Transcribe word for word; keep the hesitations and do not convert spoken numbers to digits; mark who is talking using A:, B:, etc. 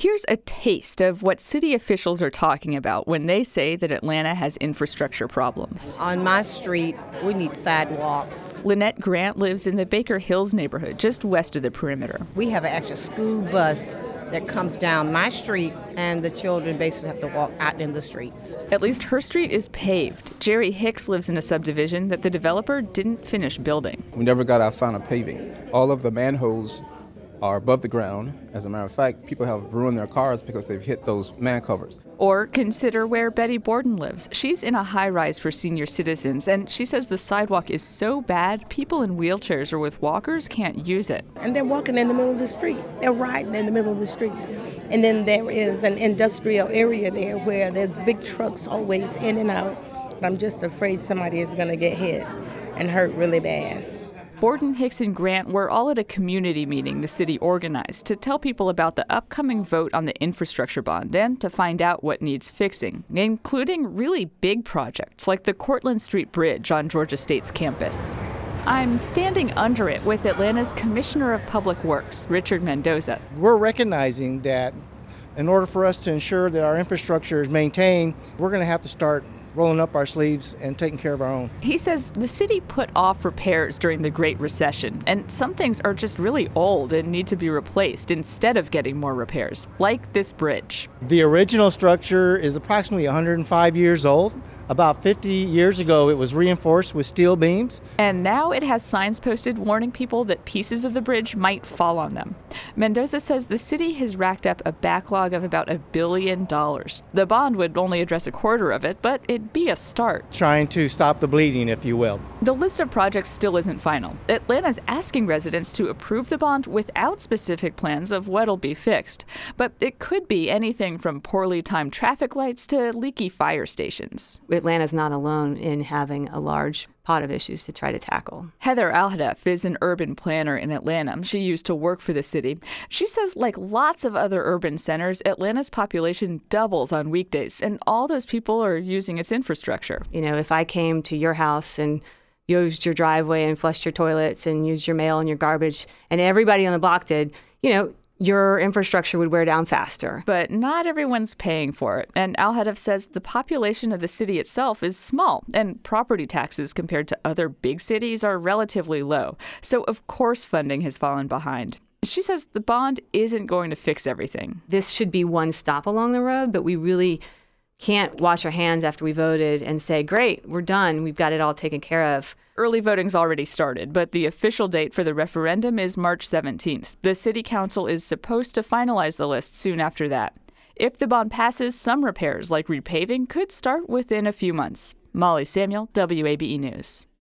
A: Here's a taste of what city officials are talking about when they say that Atlanta has infrastructure problems.
B: On my street, we need sidewalks.
A: Lynette Grant lives in the Baker Hills neighborhood, just west of the perimeter.
B: We have an actual school bus that comes down my street, and the children basically have to walk out in the streets.
A: At least her street is paved. Jerry Hicks lives in a subdivision that the developer didn't finish building.
C: We never got our final paving. All of the manholes are above the ground. As a matter of fact, people have ruined their cars because they've hit those man covers.
A: Or consider where Betty Borden lives. She's in a high-rise for senior citizens, and she says the sidewalk is so bad, people in wheelchairs or with walkers can't use it.
D: And they're walking in the middle of the street. They're riding in the middle of the street. And then there is an industrial area there where there's big trucks always in and out. I'm just afraid somebody is going to get hit and hurt really bad.
A: Borden, Hicks, and Grant were all at a community meeting the city organized to tell people about the upcoming vote on the infrastructure bond and to find out what needs fixing, including really big projects like the Cortlandt Street Bridge on Georgia State's campus. I'm standing under it with Atlanta's Commissioner of Public Works, Richard Mendoza.
E: We're recognizing that in order for us to ensure that our infrastructure is maintained, we're going to have to start rolling up our sleeves and taking care of our own.
A: He says the city put off repairs during the Great Recession, and some things are just really old and need to be replaced instead of getting more repairs, like this bridge.
E: The original structure is approximately one hundred five years old. About fifty years ago, it was reinforced with steel beams.
A: And now it has signs posted warning people that pieces of the bridge might fall on them. Mendoza says the city has racked up a backlog of about a billion dollars. The bond would only address a quarter of it, but it'd be a start.
E: Trying to stop the bleeding, if you will.
A: The list of projects still isn't final. Atlanta's asking residents to approve the bond without specific plans of what'll be fixed. But it could be anything from poorly timed traffic lights to leaky fire stations.
F: Atlanta's not alone in having a large pot of issues to try to tackle.
A: Heather Alhadeff is an urban planner in Atlanta. She used to work for the city. She says, like lots of other urban centers, Atlanta's population doubles on weekdays, and all those people are using its infrastructure.
F: You know, if I came to your house and used your driveway and flushed your toilets and used your mail and your garbage, and everybody on the block did, you know, your infrastructure would wear down faster.
A: But not everyone's paying for it. And Alhadeff says the population of the city itself is small, and property taxes compared to other big cities are relatively low. So, of course, funding has fallen behind. She says the bond isn't going to fix everything.
F: This should be one stop along the road, but we really can't wash our hands after we voted and say, great, we're done, we've got it all taken care of.
A: Early voting's already started, but the official date for the referendum is March seventeenth. The city council is supposed to finalize the list soon after that. If the bond passes, some repairs like repaving could start within a few months. Molly Samuel, W A B E News.